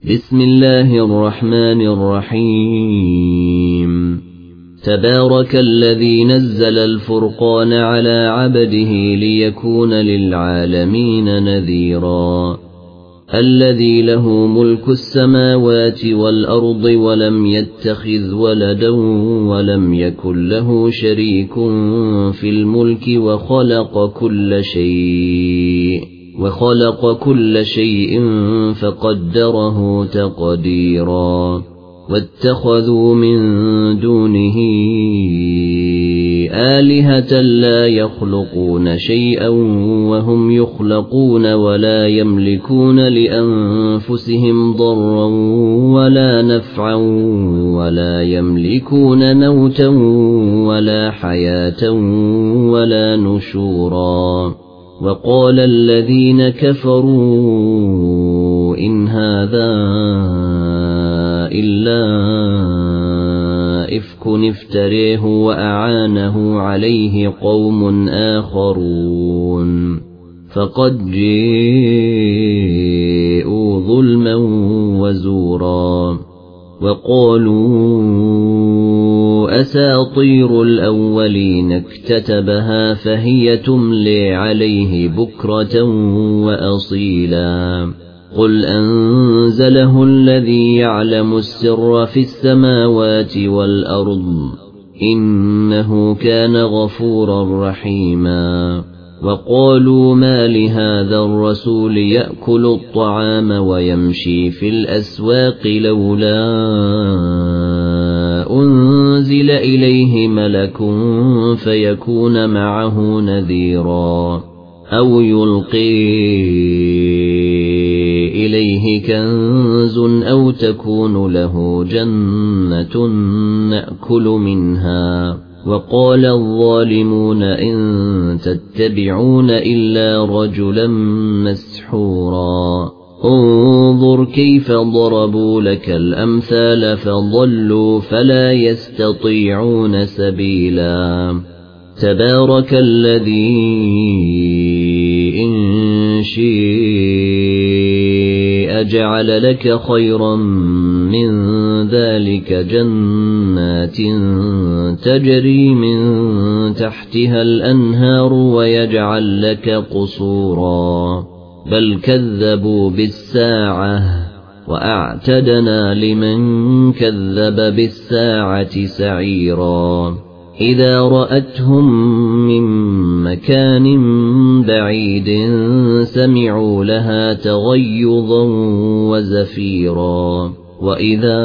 بسم الله الرحمن الرحيم تبارك الذي نزل الفرقان على عبده ليكون للعالمين نذيرا الذي له ملك السماوات والأرض ولم يتخذ ولدا ولم يكن له شريك في الملك وخلق كل شيء فقدره تقديرا واتخذوا من دونه آلهة لا يخلقون شيئا وهم يخلقون ولا يملكون لأنفسهم ضرا ولا نفعا ولا يملكون موتا ولا حياة ولا نشورا وقال الذين كفروا إن هذا إلا إفك افتريه وأعانه عليه قوم آخرون فقد جاءوا ظلما وزورا وقالوا أساطير الأولين اكتتبها فهي تملي عليه بكرة وأصيلا قل أنزله الذي يعلم السر في السماوات والأرض إنه كان غفورا رحيما وقالوا ما لهذا الرسول يأكل الطعام ويمشي في الأسواق لولا أنزل إليه ملك فيكون معه نذيرا أو يلقي إليه كنز أو تكون له جنة نأكل منها وقال الظالمون إن تتبعون إلا رجلا مسحورا انظر كيف ضربوا لك الأمثال فضلوا فلا يستطيعون سبيلا تبارك الذي إن شاء جعل لك خيرا من ذلك جنات تجري من تحتها الأنهار ويجعل لك قصورا بل كذبوا بالساعة وأعتدنا لمن كذب بالساعة سعيرا إذا رأتهم من مكان بعيد سمعوا لها تغيظا وزفيرا وإذا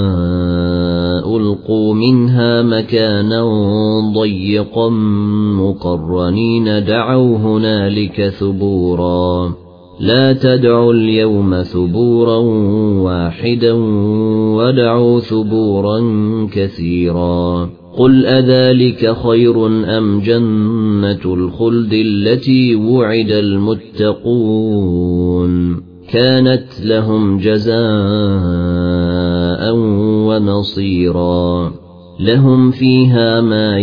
ألقوا منها مكانا ضيقا مقرنين دعوا هنالك ثبورا لا تدعوا اليوم ثبورا واحدا ودعوا ثبورا كثيرا قل أذلك خير أم جنة الخلد التي وعد المتقون كانت لهم جزاء ومصيرا لهم فيها ما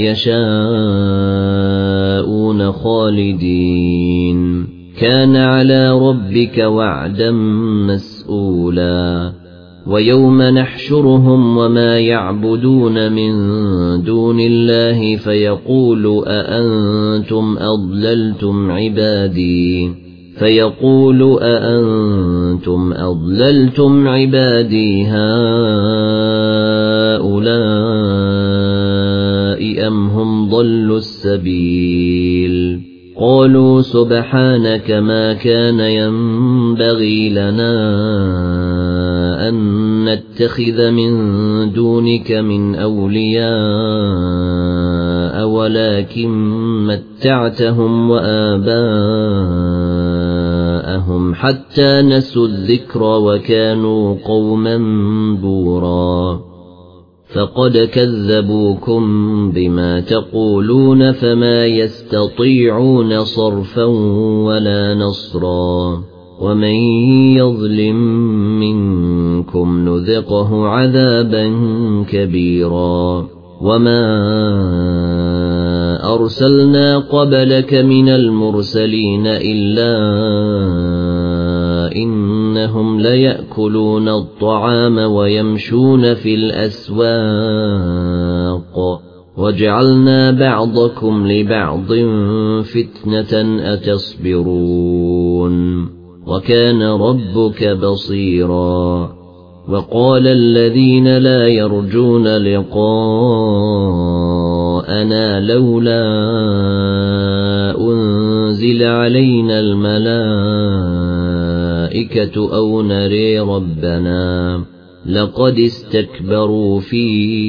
يشاءون خالدين كان على ربك وعدا مسئولا ويوم نحشرهم وما يعبدون من دون الله فيقول أأنتم أضللتم عبادي هؤلاء أم هم ضلوا السبيل قالوا سبحانك ما كان ينبغي لنا أن نتخذ من دونك من أولياء ولكن متعتهم وآباءهم حتى نسوا الذكر وكانوا قوما بورا فقد كذبوكم بما تقولون فما يستطيعون صرفا ولا نصرا ومن يظلم منكم نذقه عذابا كبيرا وما أرسلنا قبلك من المرسلين إلا إن إنهم ليأكلون الطعام ويمشون في الأسواق وجعلنا بعضكم لبعض فتنة أتصبرون وكان ربك بصيرا وقال الذين لا يرجون لقاءنا لولا أنزل علينا الملائكة أو نري ربنا لقد استكبروا في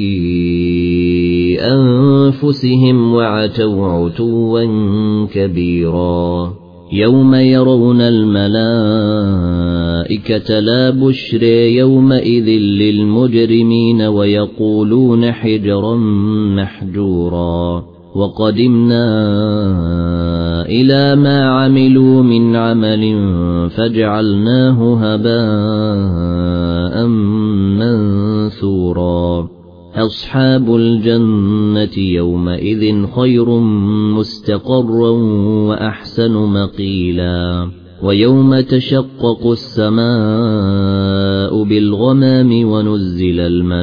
أنفسهم وعتوا عتوا كبيرا يوم يرون الملائكة لا بشرى يومئذ للمجرمين ويقولون حجرا محجورا وقدمنا إلى ما عملوا من عمل فجعلناه هباء منثورا أصحاب الجنة يومئذ خير مستقرا وأحسن مقيلا ويوم تشقق السماء بالغمام ونزل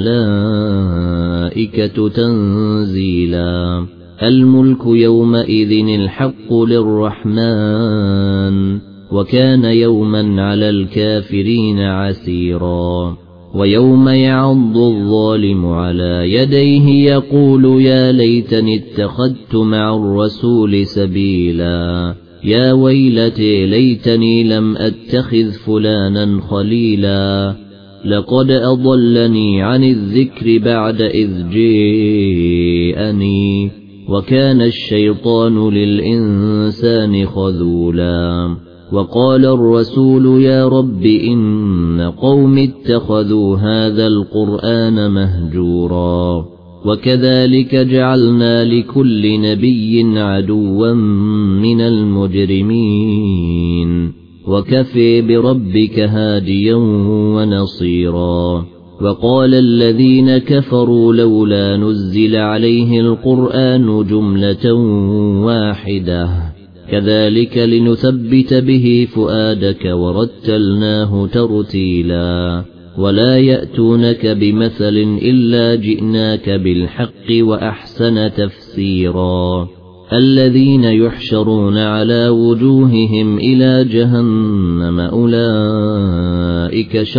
الملائكة تنزيلا الملك يومئذ الحق للرحمن وكان يوما على الكافرين عسيرا ويوم يعض الظالم على يديه يقول يا ليتني اتخذت مع الرسول سبيلا يا ويلتي ليتني لم أتخذ فلانا خليلا لقد أضلني عن الذكر بعد إذ جاءني وكان الشيطان للإنسان خذولا وقال الرسول يا رب إن قوم اتخذوا هذا القرآن مهجورا وكذلك جعلنا لكل نبي عدوا من المجرمين وكفى بربك هاديا ونصيرا وقال الذين كفروا لولا نزل عليه القرآن جملة واحدة كذلك لنثبت به فؤادك ورتلناه ترتيلا ولا يأتونك بمثل إلا جئناك بالحق وأحسن تفسيرا الذين يحشرون على وجوههم إلى جهنم أولئك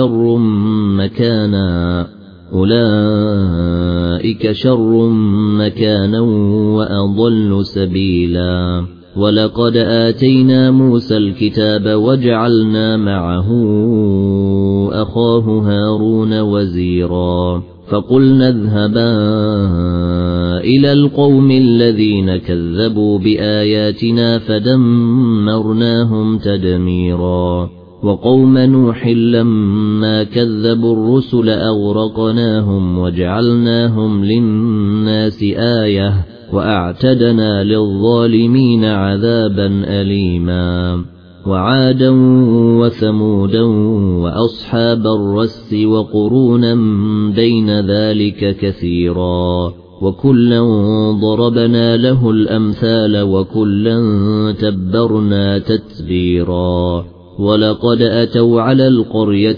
شر مكانا وأضل سبيلا ولقد آتينا موسى الكتاب وجعلنا معه أخاه هارون وزيرا فقلنا اذهبا إلى القوم الذين كذبوا بآياتنا فدمرناهم تدميرا وقوم نوح لما كذبوا الرسل أغرقناهم وجعلناهم للناس آية وأعتدنا للظالمين عذابا أليما وعادا وثمودا وأصحاب الرس وقرونا بين ذلك كثيرا وكلا ضربنا له الأمثال وكلا تبرنا تتبيرا ولقد أتوا على القرية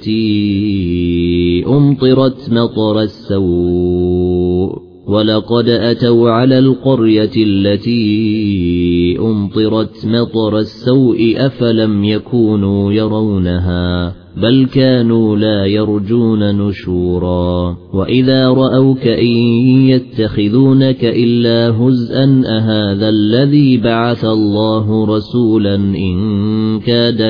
التي أمطرت مطر السوء أفلم يكونوا يرونها بل كانوا لا يرجون نشورا وإذا رأوك إن يتخذونك إلا هزءا أهذا الذي بعث الله رسولا إن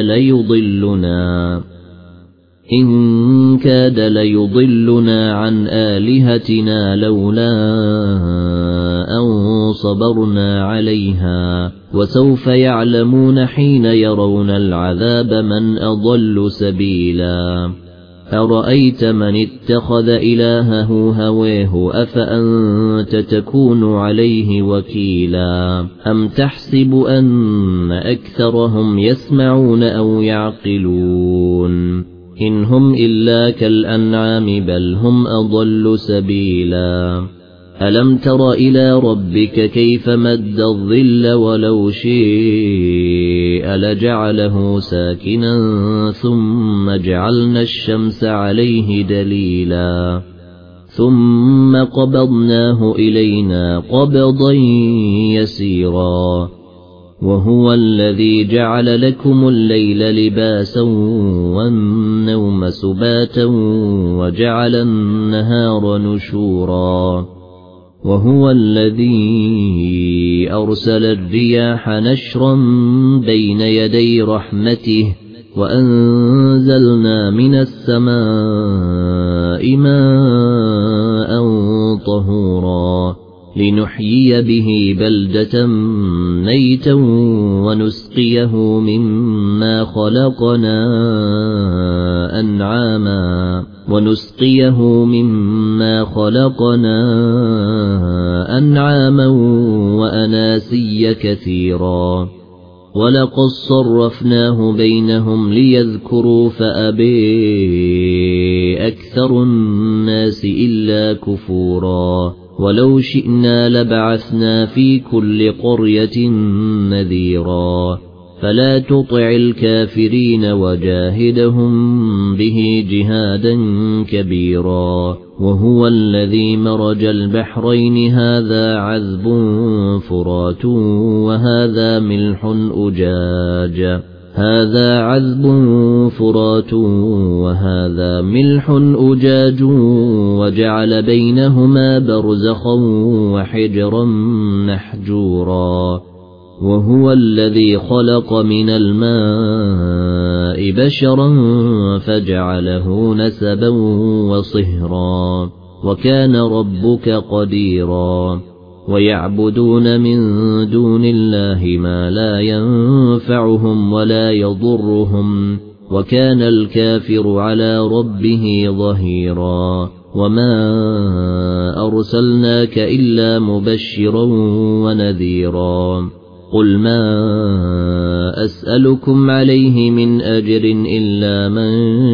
كاد ليضلنا عن آلهتنا لولا أن صبرنا عليها وسوف يعلمون حين يرون العذاب من أضل سبيلا أرأيت من اتخذ إلهه هواه أفأنت تكون عليه وكيلا أم تحسب أن أكثرهم يسمعون أو يعقلون إن هم إلا كالأنعام بل هم أضل سبيلا ألم تر إلى ربك كيف مد الظل ولو شيء لجعله ساكنا ثم جعلنا الشمس عليه دليلا ثم قبضناه إلينا قبضا يسيرا وهو الذي جعل لكم الليل لباسا والنوم سباتا وجعل النهار نشورا وهو الذي أرسل الرياح نشرا بين يدي رحمته وأنزلنا من السماء ماء طهورا لنحيي به بلدة ميتا ونسقيه مما خلقنا أنعاما وأناسيا كثيرا ولقد صرفناه بينهم ليذكروا فأبى أكثر الناس إلا كفورا ولو شئنا لبعثنا في كل قرية نذيرا فلا تطع الكافرين وجاهدهم به جهادا كبيرا وهو الذي مرج البحرين هذا عذب فرات وهذا ملح أجاج وجعل بينهما برزخا وحجرا محجورا وهو الذي خلق من الماء بشرا فجعله نسبا وصهرا وكان ربك قديرا ويعبدون من دون الله ما لا ينفعهم ولا يضرهم وكان الكافر على ربه ظهيرا وما أرسلناك إلا مبشرا ونذيرا قل ما أسألكم عليه من أجر إلا من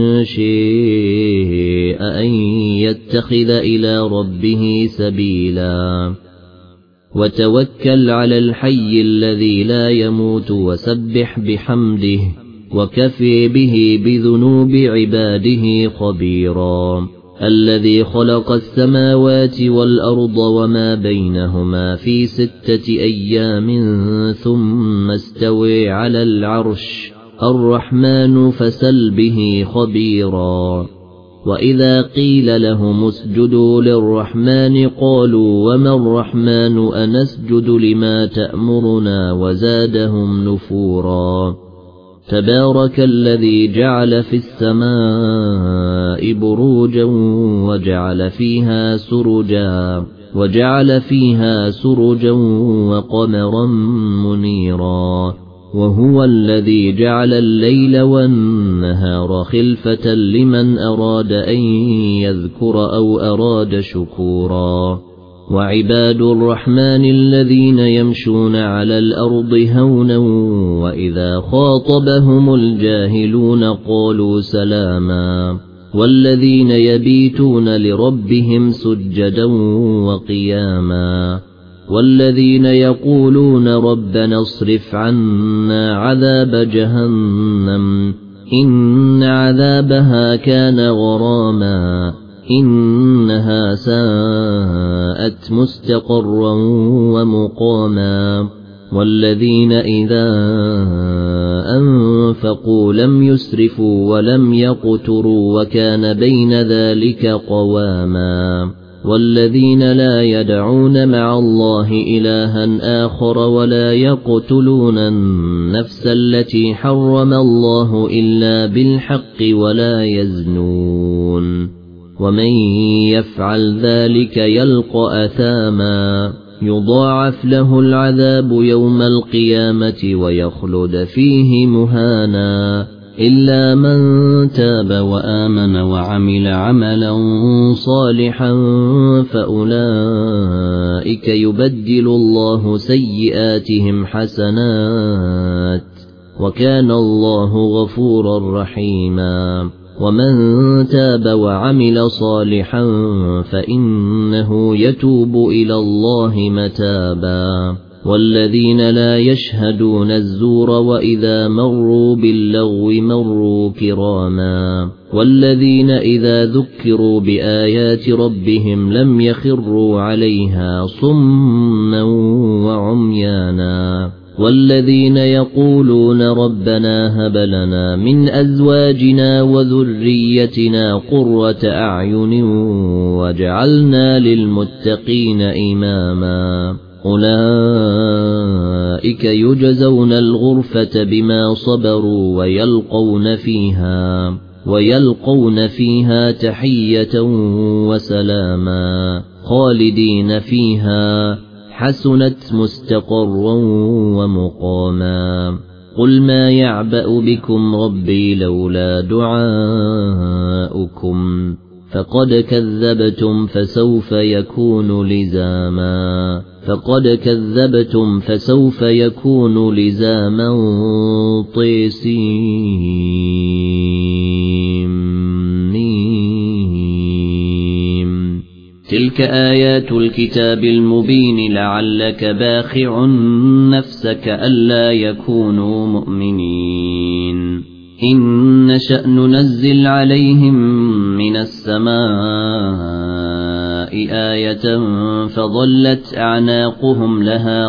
شاء أن يتخذ إلى ربه سبيلا وتوكل على الحي الذي لا يموت وسبح بحمده وكفى به بذنوب عباده خبيرا الذي خلق السماوات والأرض وما بينهما في 6 أيام ثم استوى على العرش الرحمن فسل به خبيرا وإذا قيل لهم اسجدوا للرحمن قالوا وما الرحمن أنسجد لما تأمرنا وزادهم نفورا تبارك الذي جعل في السماء بروجا وجعل فيها سرجا وقمرا منيرا وهو الذي جعل الليل والنهار خلفة لمن أراد أن يذكر أو أراد شكورا وعباد الرحمن الذين يمشون على الأرض هونا وإذا خاطبهم الجاهلون قالوا سلاما والذين يبيتون لربهم سجدا وقياما والذين يقولون ربنا اصرف عنا عذاب جهنم إن عذابها كان غراما إنها ساءت مستقرا ومقاما والذين إذا أنفقوا لم يسرفوا ولم يقتروا وكان بين ذلك قواما والذين لا يدعون مع الله إلها آخر ولا يقتلون النفس التي حرم الله إلا بالحق ولا يزنون ومن يفعل ذلك يلقى أثاما يضاعف له العذاب يوم القيامة ويخلد فيه مهانا إلا من تاب وآمن وعمل عملا صالحا فأولئك يبدل الله سيئاتهم حسنات وكان الله غفورا رحيما ومن تاب وعمل صالحا فإنه يتوب إلى الله متابا والذين لا يشهدون الزور وإذا مروا باللغو مروا كراما والذين إذا ذكروا بآيات ربهم لم يخروا عليها صما وعميانا والذين يقولون ربنا هب لنا من أزواجنا وذريتنا قرة أعين واجعلنا للمتقين إماما أولئك يجزون الغرفة بما صبروا ويلقون فيها تحية وسلاما خالدين فيها حسنت مستقرا ومقاما قل ما يعبأ بكم ربي لولا دعاؤكم فقد كذبتم فسوف يكون لزاما طيسيم تلك آيات الكتاب المبين لعلك باخع نفسك ألا يكونوا مؤمنين إن نشأ ننزل عليهم من السماء آية فظلت أعناقهم لها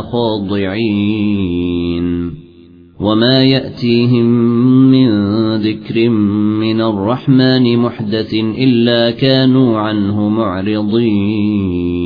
خاضعين وما يأتيهم من ذكر من الرحمن محدث إلا كانوا عنه معرضين